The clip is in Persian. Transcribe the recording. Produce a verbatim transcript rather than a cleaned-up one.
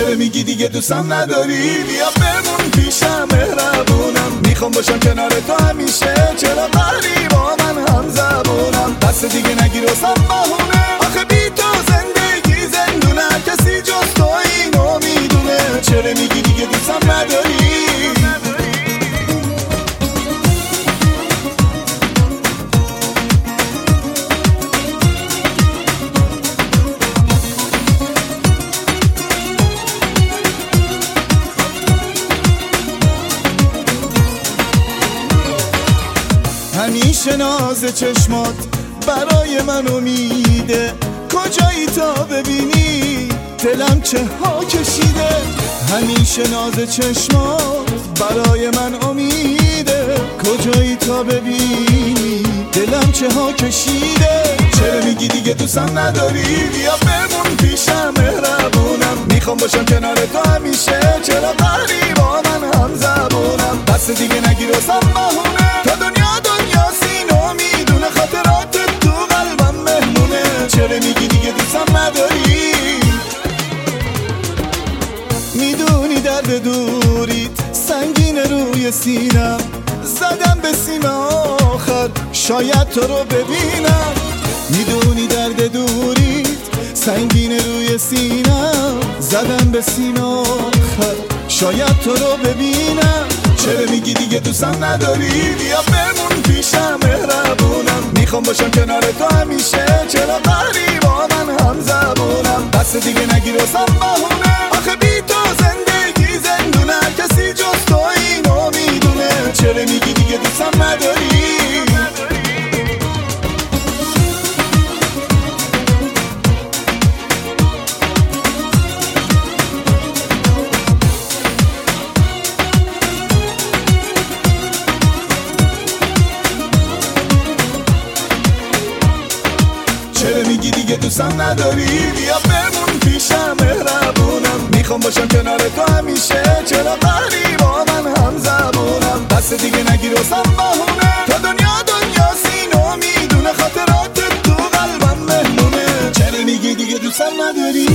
چرا میگی دیگه دوستم نداری؟ بیا بمون پیشم مهربونم، میخوام باشم کنار تو همیشه. چرا قری با من هم زبونم، دست دیگه نگیر واسم بهونه. آخه بی تو زندگی زندونه، کسی جز تو اینو میدونه. چرا میگی دیگه دوستم نداری؟ همیشه ناز چشمات برای من امیده، کجایی تا ببینی دلم چه ها کشیده. همیشه ناز چشمات برای من امیده، کجایی تا ببینی دلم چه ها کشیده. چرا میگی دیگه دوستم نداری؟ بیا بمون پیشم مهربونم، میخوام باشم کنار تو همیشه. چرا قری با من هم زبونم، دست دیگه نگیر واسم بهونه. تا دنیا دنیا سینو میدونه، خاطرات تو قلبم مهمونه. چرا میگی دیگه دوستم نداری؟ میدونی درد دوریت سنگین روی سینم، زدم به سیم آخر شاید تو رو ببینم. میدونی درد دوریت سنگین روی سینم، زدم به سیم آخر شاید تو رو ببینم. چرا میگی دیگه دوستم نداری؟ بیا بمون پیشم مهربونم، میخوام باشم کنار تو همیشه. چرا قری با من هم زبونم، دست دیگه نگیر واسم بهونه. آخه بی تو زندگی زندونه، کسی جز تو اینو میدونه. چرا میگی دیگه دوستم نداری؟ چرا میگی دیگه دوستم نداری؟ بیا بمون پیشم مهربونم، میخوام باشم کنار تو همیشه. چرا قری با من هم زبونم، دست دیگه نگیر واسم بهونه. تا دنیا دنیا سینو میدونه، خاطرات تو قلبم مهمونه. چرا میگی دیگه دوستم نداری؟